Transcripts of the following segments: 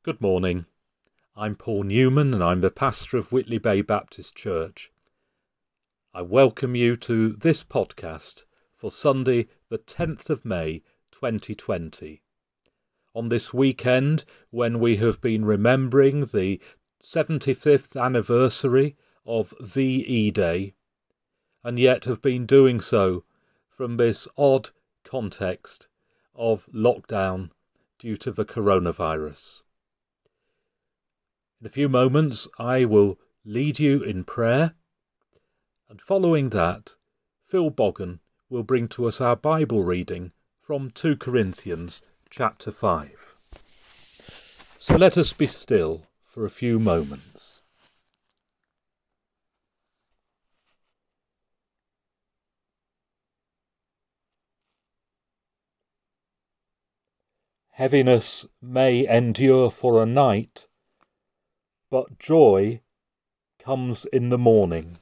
Good morning. I'm Paul Newman and I'm the pastor of Whitley Bay Baptist Church. I welcome you to this podcast for Sunday the 10th of May 2020. On this weekend, when we have been remembering the 75th anniversary of VE Day, and yet have been doing so from this odd context of lockdown due to the coronavirus. In a few moments, I will lead you in prayer, and following that, Phil Boggan will bring to us our Bible reading from 2 Corinthians chapter 5. So let us be still for a few moments. Heaviness may endure for a night, but joy comes in the morning.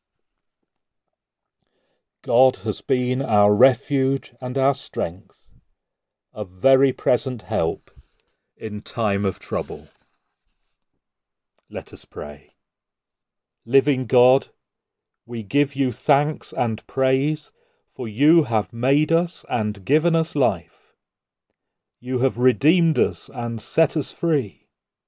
God has been our refuge and our strength, a very present help in time of trouble. Let us pray. Living God, we give you thanks and praise, for you have made us and given us life. You have redeemed us and set us free.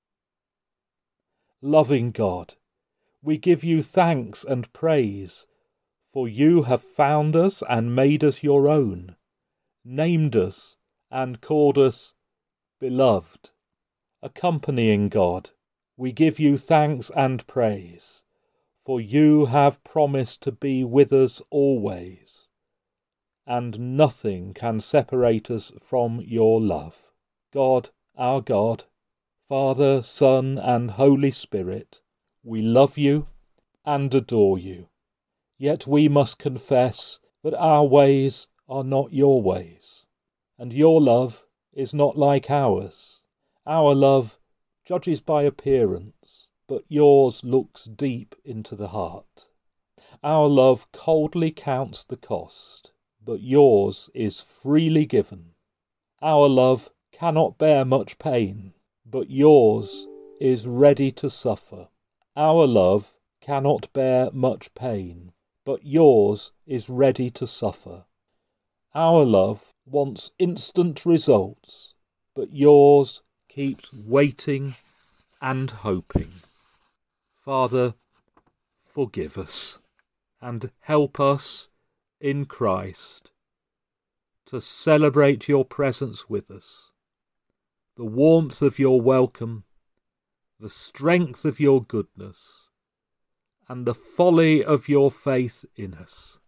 Loving God, we give you thanks and praise, for you have found us and made us your own, named us and called us beloved. Accompanying God, we give you thanks and praise, for you have promised to be with us always, and nothing can separate us from your love. God, our God, Father, Son, and Holy Spirit, we love you and adore you. Yet we must confess that our ways are not your ways, and your love is not like ours. Our love judges by appearance, but yours looks deep into the heart. Our love coldly counts the cost, but yours is freely given. Our love cannot bear much pain, but yours is ready to suffer. Our love cannot bear much pain, but yours is ready to suffer. Our love wants instant results, but yours keeps waiting and hoping. Father, forgive us and help us in Christ to celebrate your presence with us, the warmth of your welcome, the strength of your goodness, and the folly of your faith in us.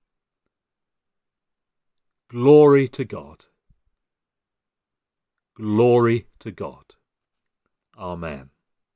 Glory to God. Glory to God. Amen.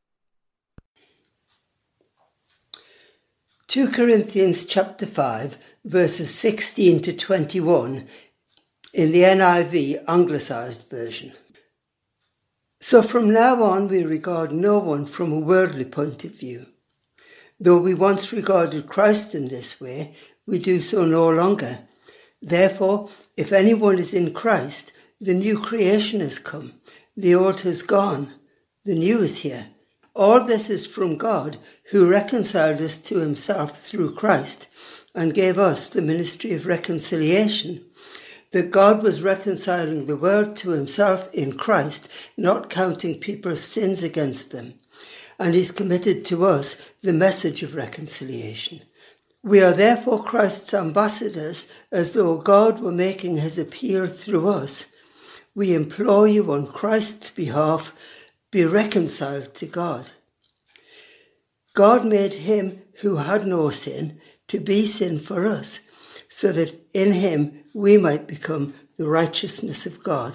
2 Corinthians chapter 5, verses 16 to 21 in the NIV Anglicised version. So from now on we regard no one from a worldly point of view. Though we once regarded Christ in this way, we do so no longer. Therefore, if anyone is in Christ, the new creation has come, the old has gone, the new is here. All this is from God, who reconciled us to himself through Christ and gave us the ministry of reconciliation. That God was reconciling the world to himself in Christ, not counting people's sins against them. And he's committed to us the message of reconciliation. We are therefore Christ's ambassadors, as though God were making his appeal through us. We implore you on Christ's behalf, be reconciled to God. God made him who had no sin to be sin for us, so that in him we might become the righteousness of God.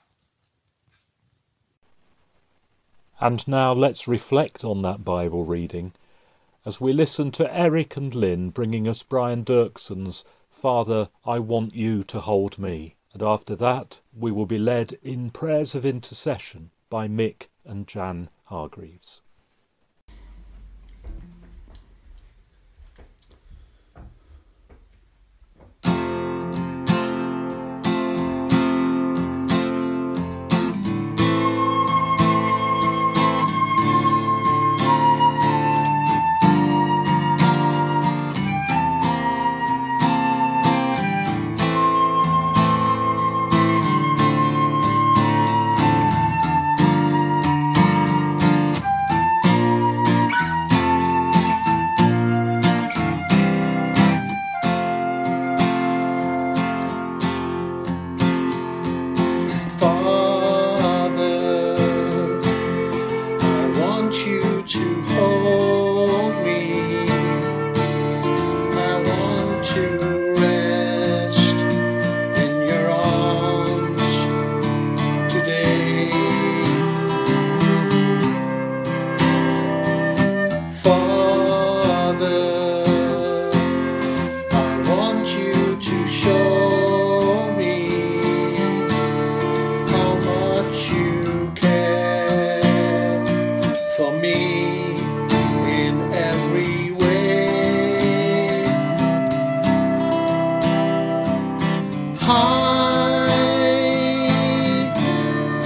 And now let's reflect on that Bible reading as we listen to Eric and Lynn bringing us Brian Dirkson's Father, I Want You to Hold Me. And after that, we will be led in prayers of intercession by Mick and Jan Hargreaves.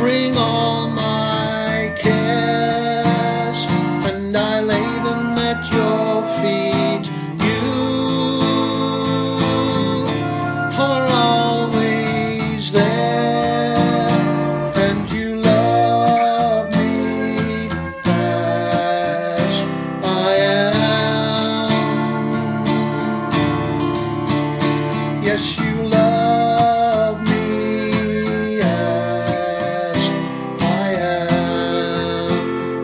bring all my cares, and I lay them at your feet. You are always there, and you love me as I am. Yes, you love me as I am.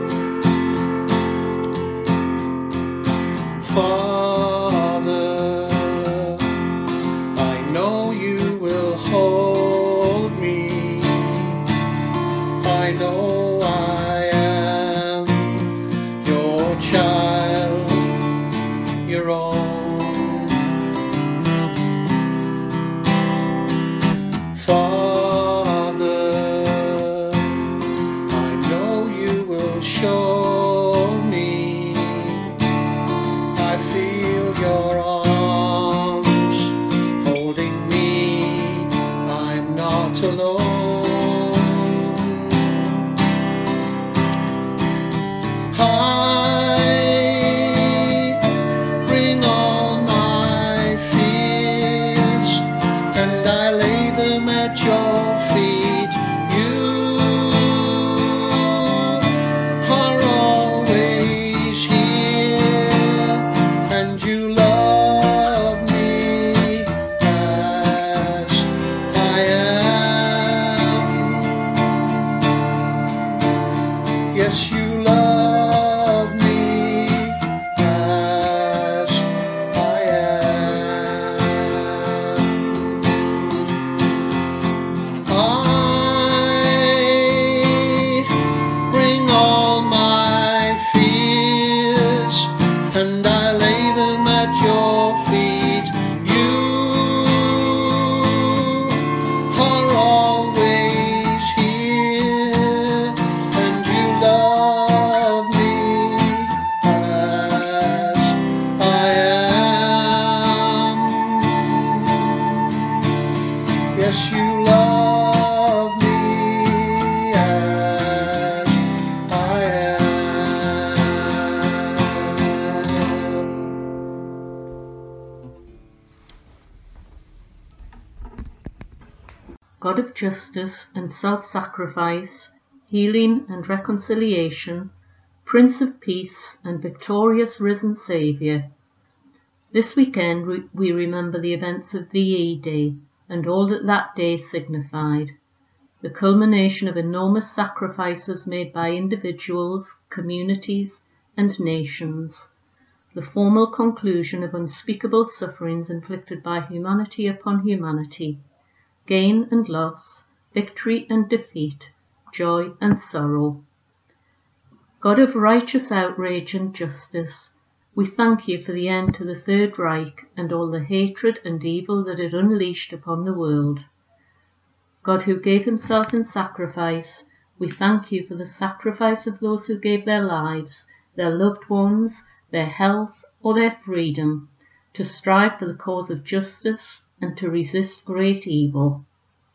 Father, I know you will hold me. I know I am your child, your own. Father, I know you will show me. I feel your arms holding me. I'm not alone. I bring all my fears, and I lay them at your feet. You are always here, and you love me as I am. Yes, you love me as I am. I bring all my fears, and I lay them at your feet. You are always here, and you love me as I am. Yes, you love me as I am. God of justice and self-sacrifice, healing and reconciliation, Prince of Peace and victorious risen Saviour. This weekend we remember the events of VE Day and all that that day signified, the culmination of enormous sacrifices made by individuals, communities and nations, the formal conclusion of unspeakable sufferings inflicted by humanity upon humanity, gain and loss, victory and defeat, joy and sorrow. God of righteous outrage and justice, we thank you for the end to the Third Reich and all the hatred and evil that it unleashed upon the world. God who gave himself in sacrifice, we thank you for the sacrifice of those who gave their lives, their loved ones, their health or their freedom, to strive for the cause of justice and to resist great evil.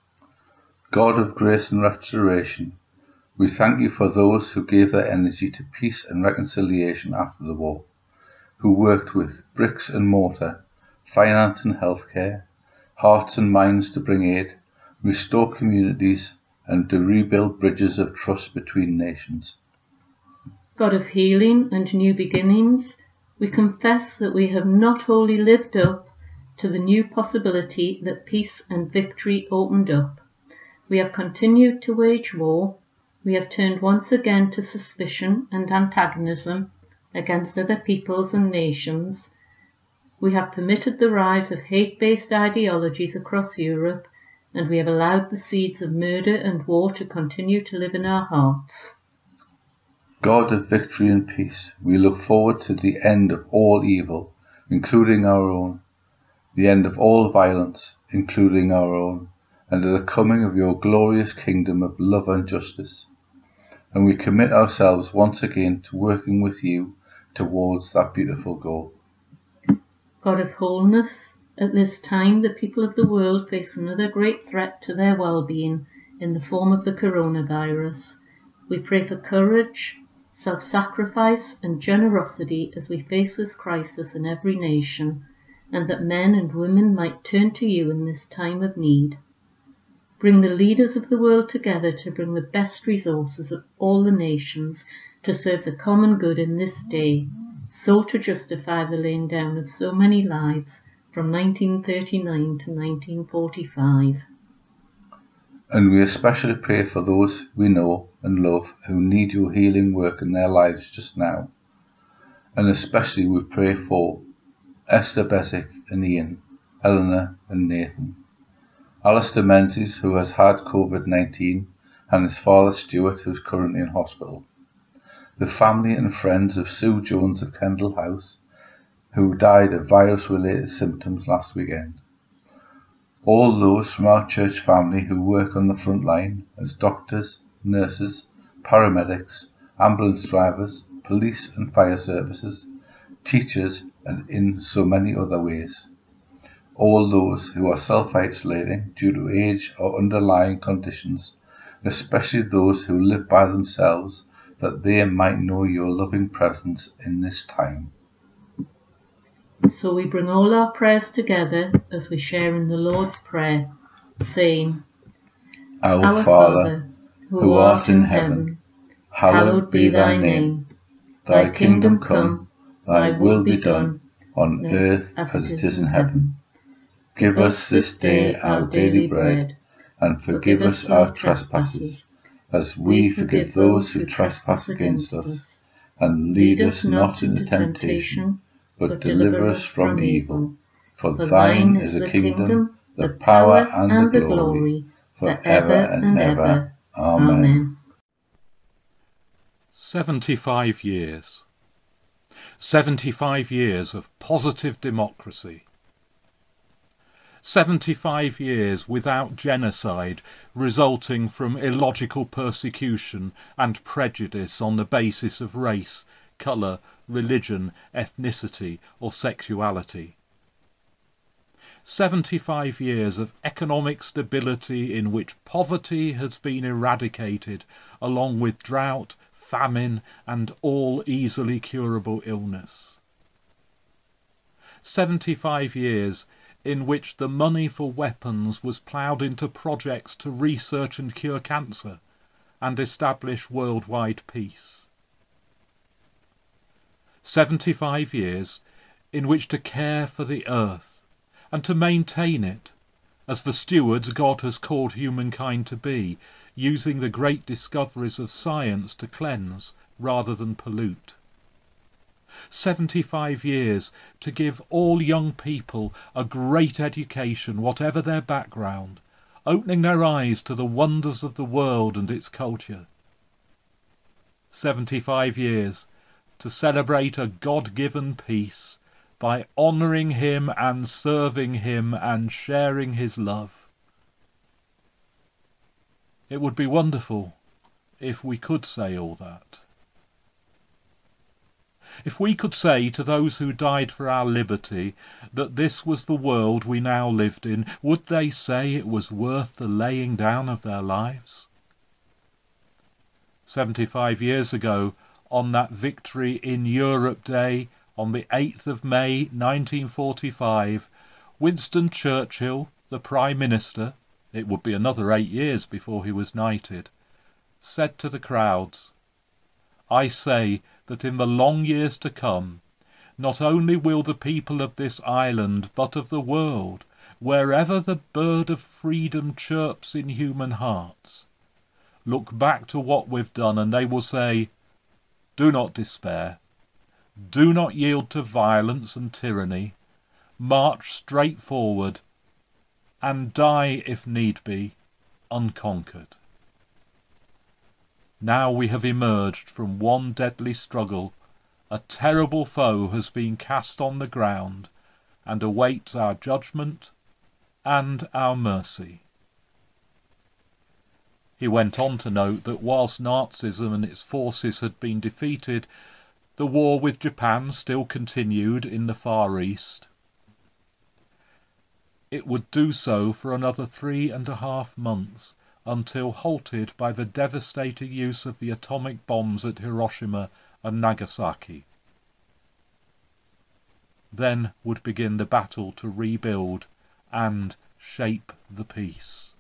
God of grace and restoration, we thank you for those who gave their energy to peace and reconciliation after the war, who worked with bricks and mortar, finance and healthcare, hearts and minds to bring aid, restore communities, and to rebuild bridges of trust between nations. God of healing and new beginnings, we confess that we have not wholly lived up to the new possibility that peace and victory opened up. We have continued to wage war. We have turned once again to suspicion and antagonism against other peoples and nations. We have permitted the rise of hate-based ideologies across Europe, and we have allowed the seeds of murder and war to continue to live in our hearts. God of victory and peace, we look forward to the end of all evil, including our own, the end of all violence, including our own, and to the coming of your glorious kingdom of love and justice. And we commit ourselves once again to working with you towards that beautiful goal. God of wholeness, at this time the people of the world face another great threat to their well-being in the form of the coronavirus, we pray for courage, self-sacrifice and generosity as we face this crisis in every nation, and that men and women might turn to you in this time of need. Bring the leaders of the world together to bring the best resources of all the nations to serve the common good in this day, so to justify the laying down of so many lives from 1939 to 1945. And we especially pray for those we know and love who need your healing work in their lives just now. And especially we pray for Esther Besick and Ian, Eleanor and Nathan, Alistair Menzies, who has had COVID-19, and his father Stuart, who is currently in hospital. The family and friends of Sue Jones of Kendall House, who died of virus-related symptoms last weekend. All those from our church family who work on the front line as doctors, nurses, paramedics, ambulance drivers, police and fire services, teachers, and in so many other ways. All those who are self-isolating due to age or underlying conditions, especially those who live by themselves, that they might know your loving presence in this time. So we bring all our prayers together as we share in the Lord's Prayer, saying, Our Father, who art in heaven, hallowed be thy name. Thy kingdom come, thy will be done, on earth as it is in heaven. Give us this day our daily bread, and forgive us our trespasses, as we forgive those who trespass against us. And lead us not into temptation, but deliver us from evil. For thine is the kingdom, the power, and the glory, for ever and ever. Amen. 75 years. 75 years of positive democracy. 75 years without genocide resulting from illogical persecution and prejudice on the basis of race, colour, religion, ethnicity or sexuality. 75 years of economic stability in which poverty has been eradicated along with drought, famine and all easily curable illness. 75 years in which the money for weapons was ploughed into projects to research and cure cancer and establish worldwide peace. 75 years in which to care for the earth and to maintain it as the stewards God has called humankind to be, using the great discoveries of science to cleanse rather than pollute. 75 years to give all young people a great education, whatever their background, opening their eyes to the wonders of the world and its culture. 75 years to celebrate a God-given peace by honouring him and serving him and sharing his love. It would be wonderful if we could say all that. If we could say to those who died for our liberty that this was the world we now lived in, would they say it was worth the laying down of their lives? 75 years ago, on that Victory in Europe Day, on the 8th of May 1945, Winston Churchill, the Prime Minister, it would be another 8 years before he was knighted, said to the crowds, "I say that in the long years to come, not only will the people of this island, but of the world, wherever the bird of freedom chirps in human hearts, look back to what we've done, and they will say, 'Do not despair. Do not yield to violence and tyranny. March straight forward, and die, if need be, unconquered.' Now we have emerged from one deadly struggle. A terrible foe has been cast on the ground, and awaits our judgment and our mercy." He went on to note that whilst Nazism and its forces had been defeated, the war with Japan still continued in the Far East. It would do so for another 3.5 months, until halted by the devastating use of the atomic bombs at Hiroshima and Nagasaki. Then would begin the battle to rebuild and shape the peace.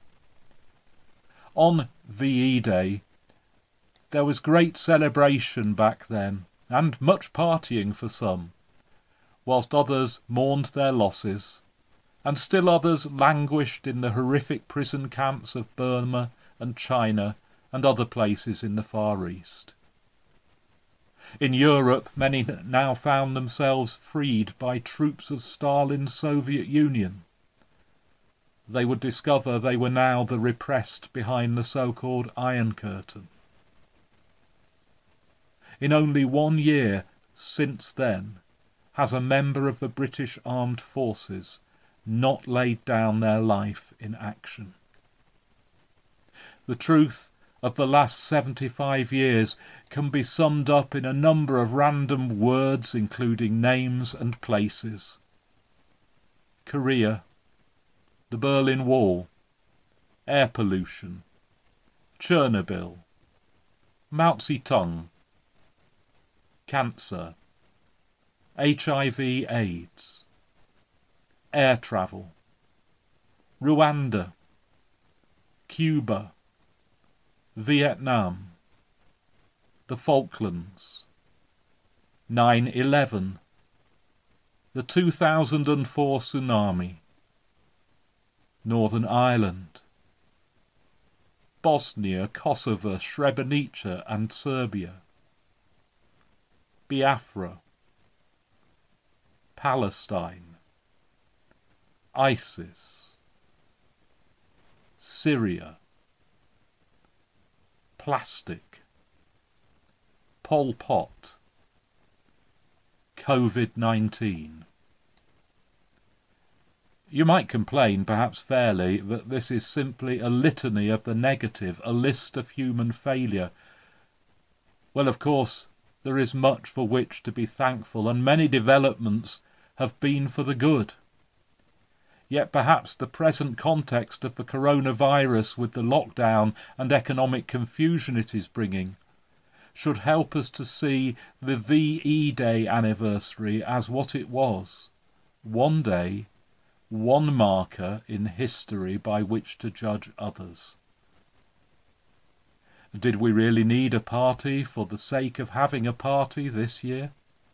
On VE Day, there was great celebration back then, and much partying for some, whilst others mourned their losses, and still others languished in the horrific prison camps of Burma and China and other places in the Far East. In Europe, many now found themselves freed by troops of Stalin's Soviet Union. They would discover they were now the repressed behind the so-called Iron Curtain. In only 1 year since then has a member of the British Armed Forces not laid down their life in action. The truth of the last 75 years can be summed up in a number of random words, including names and places. Korea, the Berlin Wall, air pollution, Chernobyl, Mao Zedong, cancer, HIV/AIDS, air travel, Rwanda, Cuba, Vietnam, the Falklands, 9/11, the 2004 tsunami, Northern Ireland, Bosnia, Kosovo, Srebrenica and Serbia, Biafra, Palestine, ISIS, Syria, plastic, Pol Pot, COVID-19. You might complain, perhaps fairly, that this is simply a litany of the negative, a list of human failure. Well, of course, there is much for which to be thankful, and many developments have been for the good. Yet perhaps the present context of the coronavirus, with the lockdown and economic confusion it is bringing, should help us to see the VE Day anniversary as what it was: one day, one marker in history by which to judge others. Did we really need a party for the sake of having a party this year?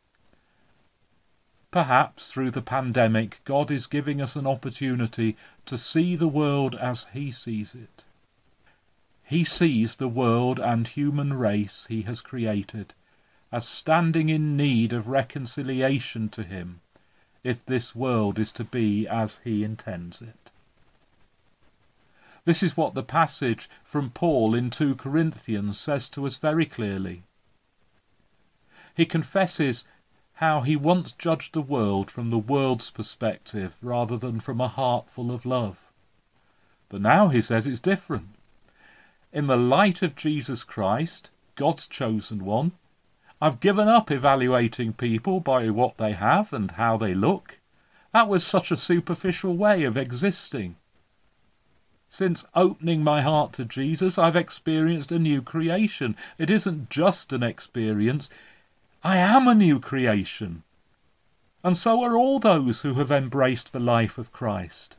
Perhaps through the pandemic, God is giving us an opportunity to see the world as He sees it. He sees the world and human race He has created as standing in need of reconciliation to Him, if this world is to be as He intends it. This is what the passage from Paul in 2 Corinthians says to us very clearly. He confesses how he once judged the world from the world's perspective rather than from a heart full of love. But now he says it's different. In the light of Jesus Christ, God's chosen one, I've given up evaluating people by what they have and how they look. That was such a superficial way of existing. Since opening my heart to Jesus, I've experienced a new creation. It isn't just an experience. I am a new creation. And so are all those who have embraced the life of Christ.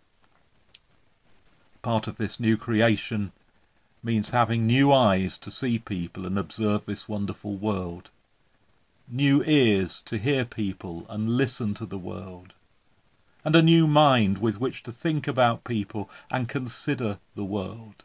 Part of this new creation means having new eyes to see people and observe this wonderful world, new ears to hear people and listen to the world, and a new mind with which to think about people and consider the world.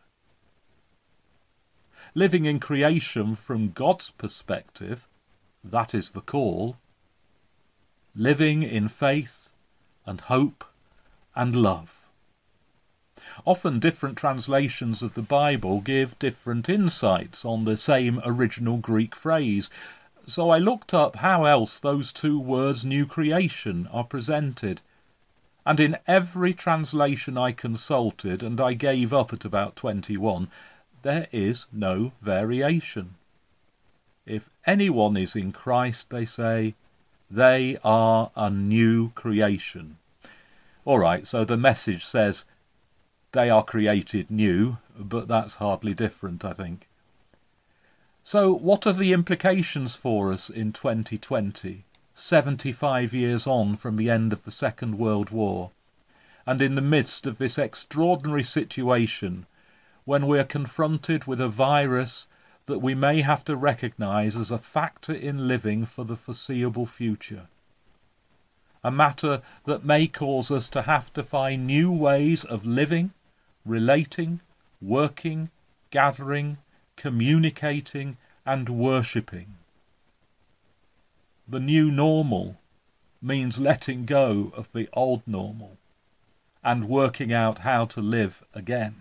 Living in creation from God's perspective, that is the call. Living in faith and hope and love. Often different translations of the Bible give different insights on the same original Greek phrase, so I looked up how else those two words new creation are presented, and in every translation I consulted, and I gave up at about 21, there is no variation. If anyone is in Christ, they say, they are a new creation. All right, so the Message says, They are created new, but that's hardly different, I think. So what are the implications for us in 2020, 75 years on from the end of the Second World War, and in the midst of this extraordinary situation when we are confronted with a virus that we may have to recognise as a factor in living for the foreseeable future? A matter that may cause us to have to find new ways of living, relating, working, gathering, communicating and worshipping. The new normal means letting go of the old normal and working out how to live again.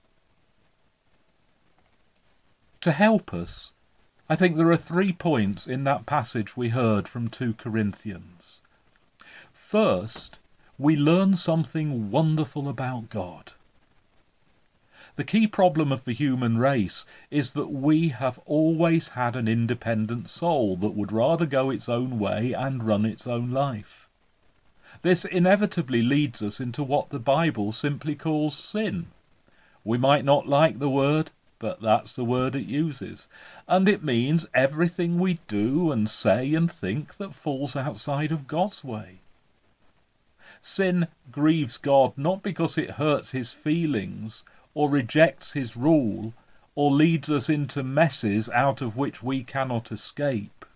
To help us, I think there are 3 points in that passage we heard from 2 Corinthians. First, we learn something wonderful about God. The key problem of the human race is that we have always had an independent soul that would rather go its own way and run its own life. This inevitably leads us into what the Bible simply calls sin. We might not like the word, but that's the word it uses, and it means everything we do and say and think that falls outside of God's way. Sin grieves God not because it hurts his feelings or rejects his rule, or leads us into messes out of which we cannot escape.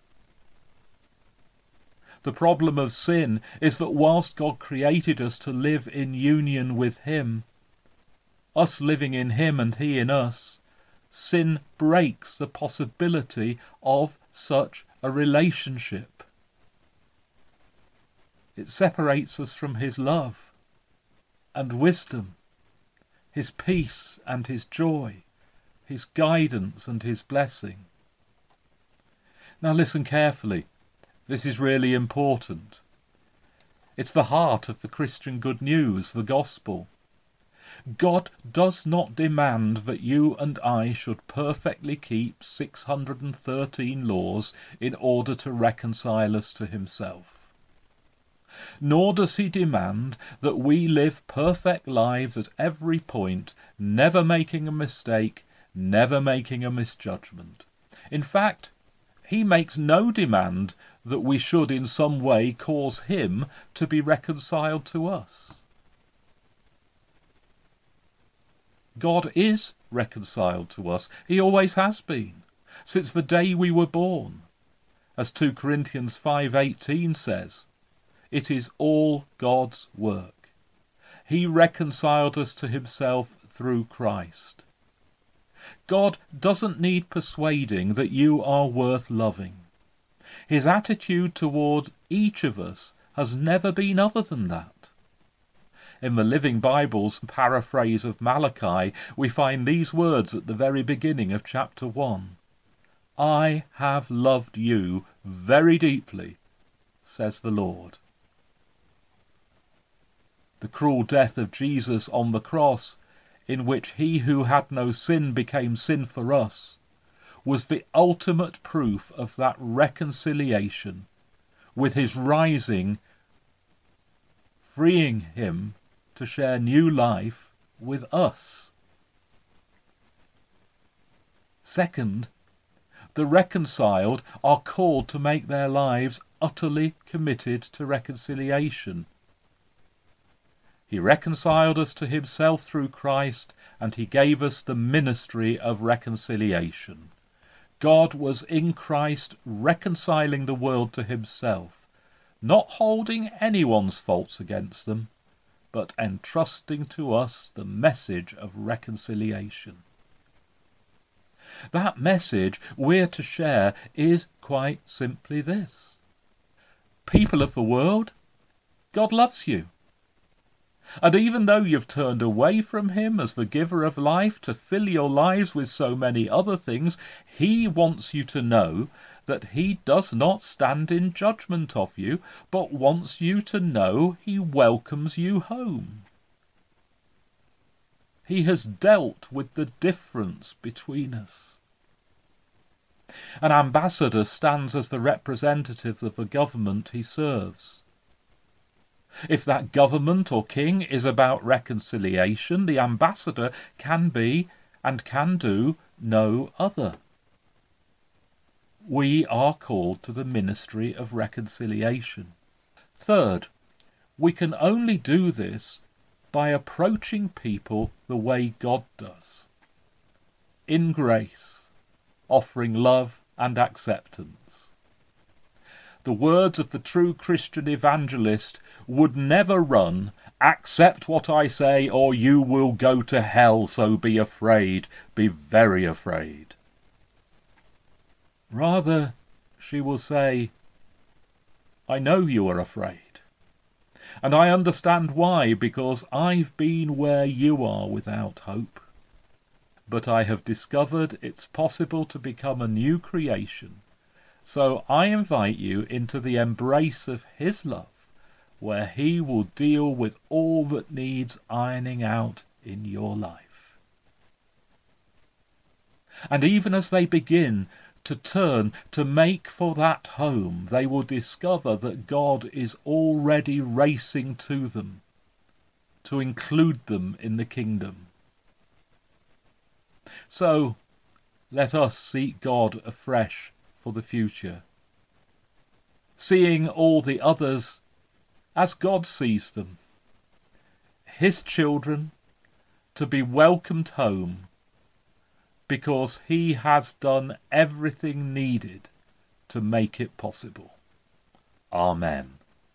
The problem of sin is that whilst God created us to live in union with him, us living in him and he in us, sin breaks the possibility of such a relationship. It separates us from his love and wisdom, his peace and his joy, his guidance and his blessing. Now listen carefully. This is really important. It's the heart of the Christian good news, the gospel. God does not demand that you and I should perfectly keep 613 laws in order to reconcile us to himself. Nor does he demand that we live perfect lives at every point, never making a mistake, never making a misjudgment. In fact, he makes no demand that we should in some way cause him to be reconciled to us. God is reconciled to us. He always has been, since the day we were born. As 2 Corinthians 5:18 says, it is all God's work. He reconciled us to himself through Christ. God doesn't need persuading that you are worth loving. His attitude toward each of us has never been other than that. In the Living Bible's paraphrase of Malachi, we find these words at the very beginning of chapter 1. I have loved you very deeply, says the Lord. The cruel death of Jesus on the cross, in which he who had no sin became sin for us, was the ultimate proof of that reconciliation, with his rising, freeing him to share new life with us. Second, the reconciled are called to make their lives utterly committed to reconciliation. He reconciled us to himself through Christ, and he gave us the ministry of reconciliation. God was in Christ reconciling the world to himself, not holding anyone's faults against them, but entrusting to us the message of reconciliation. That message we're to share is quite simply this. People of the world, God loves you. And even though you've turned away from him as the giver of life to fill your lives with so many other things, he wants you to know that he does not stand in judgment of you, but wants you to know he welcomes you home. He has dealt with the difference between us. An ambassador stands as the representative of the government he serves. If that government or king is about reconciliation, the ambassador can be and can do no other. We are called to the ministry of reconciliation. Third, we can only do this by approaching people the way God does, in grace, offering love and acceptance. The words of the true Christian evangelist would never run, "Accept what I say, or you will go to hell, so be afraid, be very afraid." Rather, she will say, "I know you are afraid, and I understand why, because I've been where you are without hope. But I have discovered it's possible to become a new creation, so I invite you into the embrace of his love, where he will deal with all that needs ironing out in your life." And even as they begin to turn to make for that home, they will discover that God is already racing to them, to include them in the kingdom. So, let us seek God afresh for the future, seeing all the others as God sees them, his children to be welcomed home, because he has done everything needed to make it possible. Amen.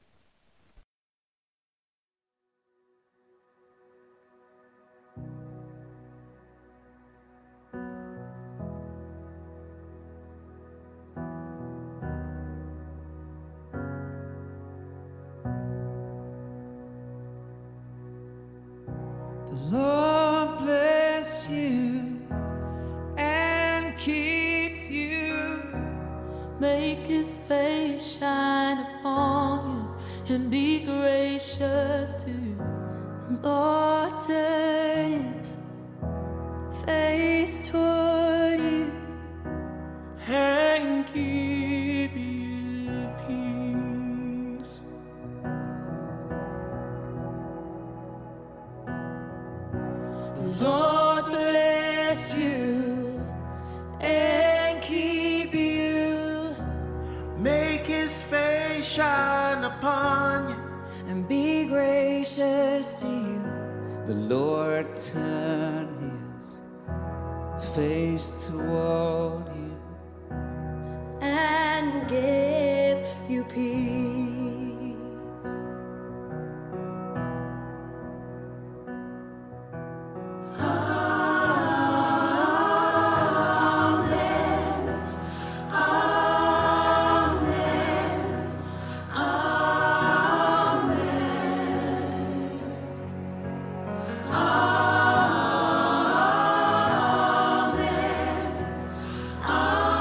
The Lord bless you and keep you. Make his face shine upon you and be gracious to you. Lord, turn his face toward you and give you peace. The Lord bless you and keep you. Make his face shine upon you And be gracious to you. The Lord turn his face toward you And give you peace. Amen.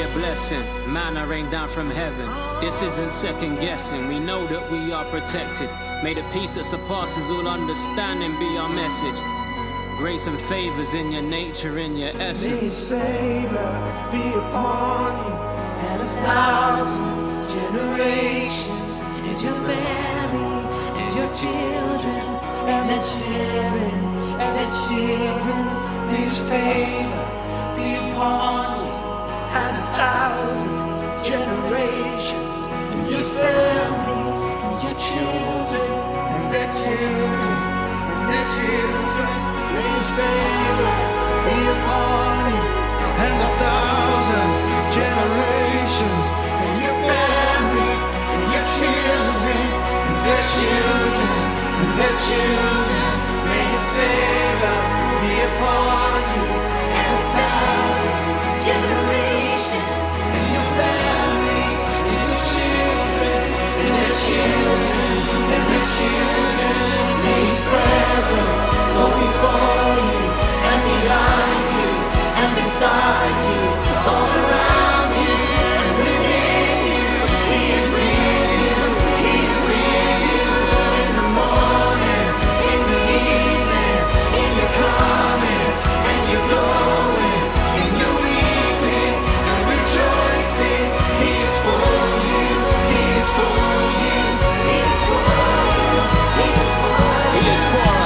blessing, manna rain down from heaven. This isn't second guessing, we know that we are protected. May the peace that surpasses all understanding be our message. Grace and favors in your nature, in your essence. May His favor be upon you and 1,000 generations, and your family, and your children, and their children, and their children. May His favor be upon you and 1,000 generations, and your family, and your children, and their children, and their children. May His favor be upon you and 1,000 generations, and your family, and your children, and their children, and their children. May His favor be upon you and 1,000 generations, and your family, and your children, and their children, and their children. May His presence go before you and behind you and beside you, all around you and within you. He is with you, He is with you in the morning, in the evening, in your coming and your going, in your weeping and rejoicing. He is for you, He is for you, He is for you, He is for you. He is for us.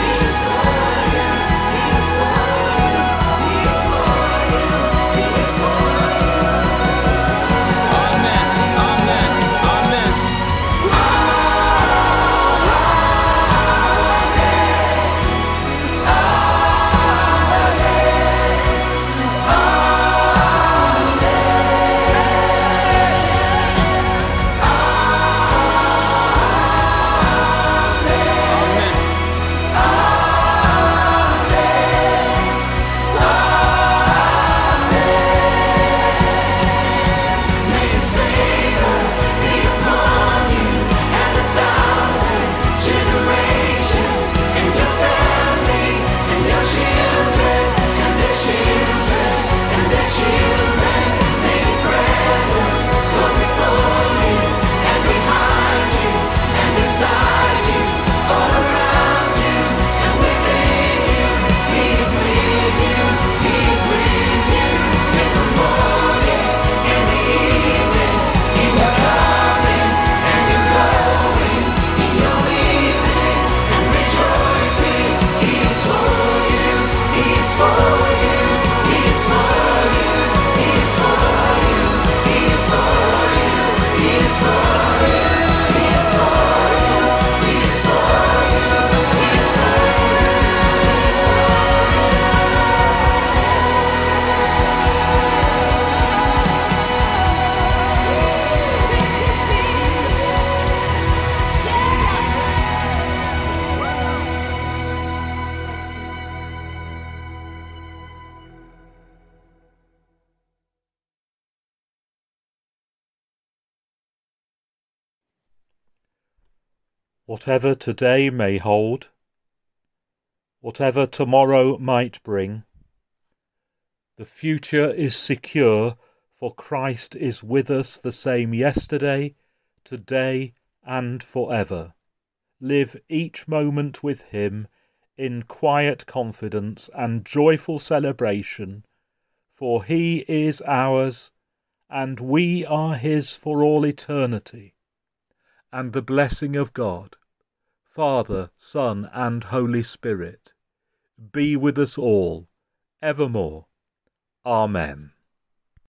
Whatever today may hold, whatever tomorrow might bring, the future is secure, for Christ is with us the same yesterday, today, and forever. Live each moment with Him in quiet confidence and joyful celebration, for He is ours, and we are His for all eternity. And the blessing of God, Father, Son, and Holy Spirit, be with us all, evermore. Amen.